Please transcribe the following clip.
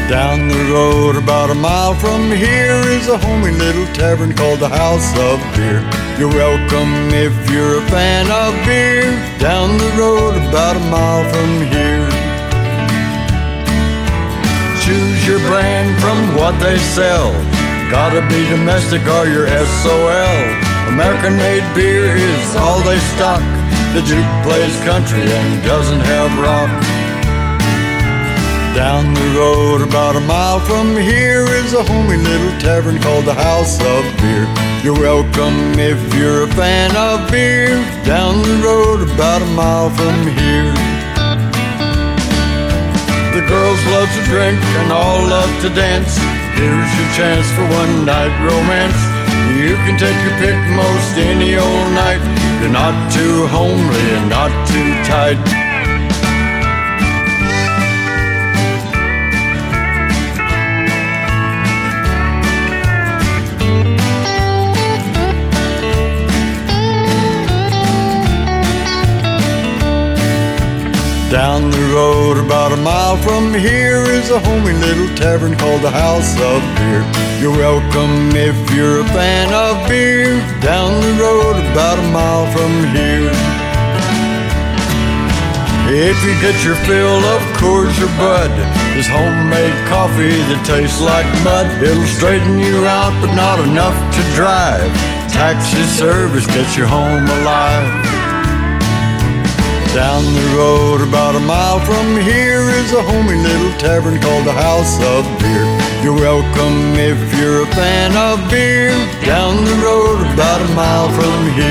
Down the road about a mile from here is a homey little tavern called the House of Beer. You're welcome if you're a fan of beer. Down the road about a mile from here. Choose your brand from what they sell. Gotta be domestic or you're SOL. American-made beer is all they stock. The Duke plays country and doesn't have rock. Down the road about a mile from here is a homey little tavern called the House of Beer. You're welcome if you're a fan of beer. Down the road about a mile from here. The girls love to drink and all love to dance. Here's your chance for one night romance. You can take your pick most any old night. You're not too homely and not too tight. Down the road about a mile from here is a homey little tavern called the House of Beer. You're welcome if you're a fan of beer. Down the road about a mile from here. If you get your fill of Coors or Bud, there's homemade coffee that tastes like mud. It'll straighten you out but not enough to drive. Taxi service gets you home alive. Down the road about a mile from here is a homey little tavern called the House of Beer. You're welcome if you're a fan of beer. Down the road about a mile from here.